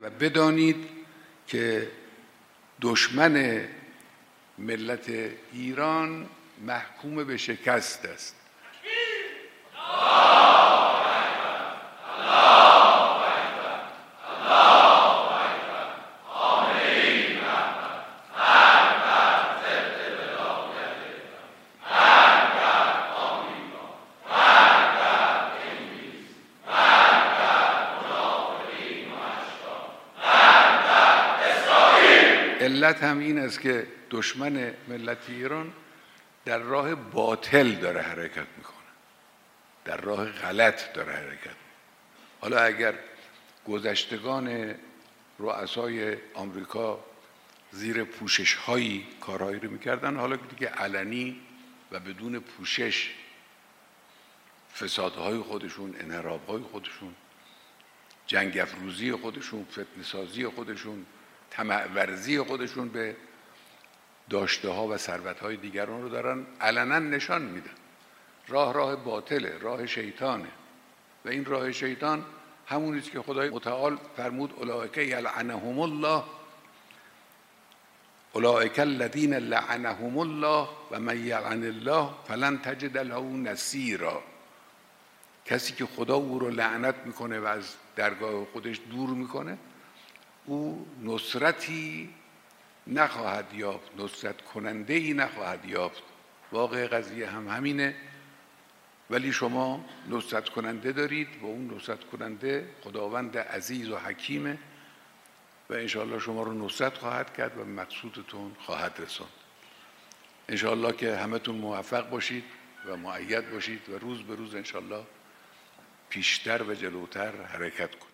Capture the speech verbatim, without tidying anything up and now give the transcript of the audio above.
و بدانید که دشمن ملت ایران محکوم به شکست است. علت هم این است که دشمن ملت ایران در راه باطل داره حرکت میکنه، در راه غلط داره حرکت میکنه. حالا اگر گذشتگان رؤسای آمریکا زیر پوشش هایی کارهایی رو میکردن، حالا دیگه علنی و بدون پوشش فسادهای خودشون، انحرافهای خودشون، جنگ افروزی خودشون، فتنه سازی خودشون، طمع ورزی خودشون به داشته ها و ثروت های دیگران رو دارن علنا نشان میدن. راه راه باطله، راه شیطانه و این راه شیطان همونی است که خدای متعال فرمود اولئک یلعنهم الله، اولئک الذین لعنهم الله و من یلعن الله فلن تجد له نصیرا. کسی که خدا او رو لعنت میکنه و از درگاه خودش دور میکنه، او نصرتی نخواهد یافت، نصرت کننده ای نخواهد یافت. واقع قضیه هم همینه. ولی شما نصرت کننده دارید و اون نصرت کننده خداوند عزیز و حکیمه و انشاءالله شما رو نصرت خواهد کرد و مقصودتون خواهد رساند. انشاءالله که همتون موفق باشید و مؤید باشید و روز به روز انشاءالله پیشتر و جلوتر حرکت کنید.